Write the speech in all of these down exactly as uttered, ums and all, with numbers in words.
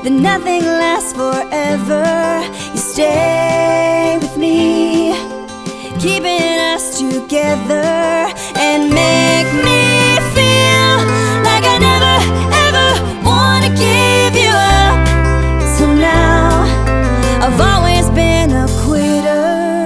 that nothing lasts forever. You stay with me, keeping us together, and make me feel like I never ever wanna give you up. Till now, I've always been a quitter.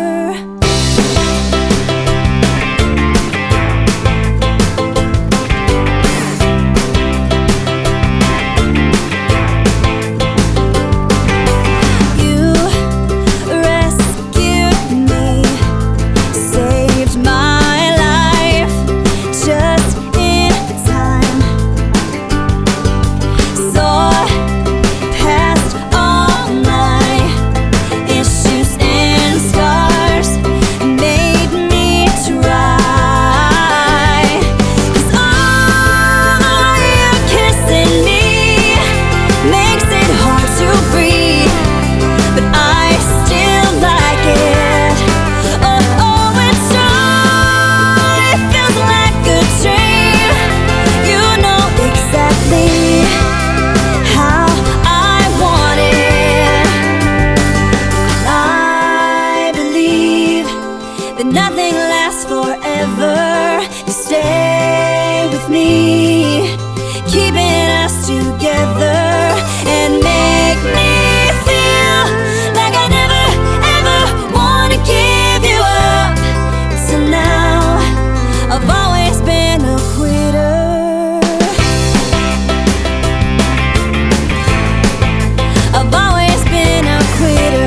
That nothing lasts forever. You stay with me, keeping us together, and make me feel like I never ever wanna give you up. Till now, I've always been a quitter. I've always been a quitter.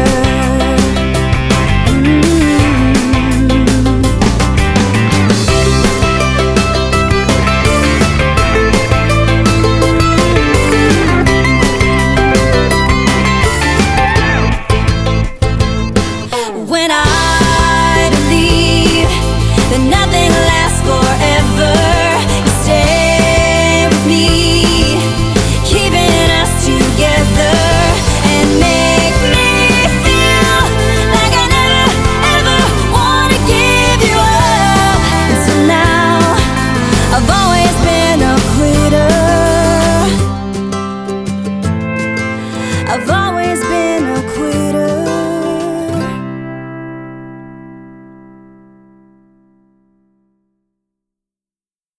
When I believe that nothing lasts forever, you stay with me, keeping us together, and make me feel like I never ever wanna give you up. Until now, I've always been a quitter. I've always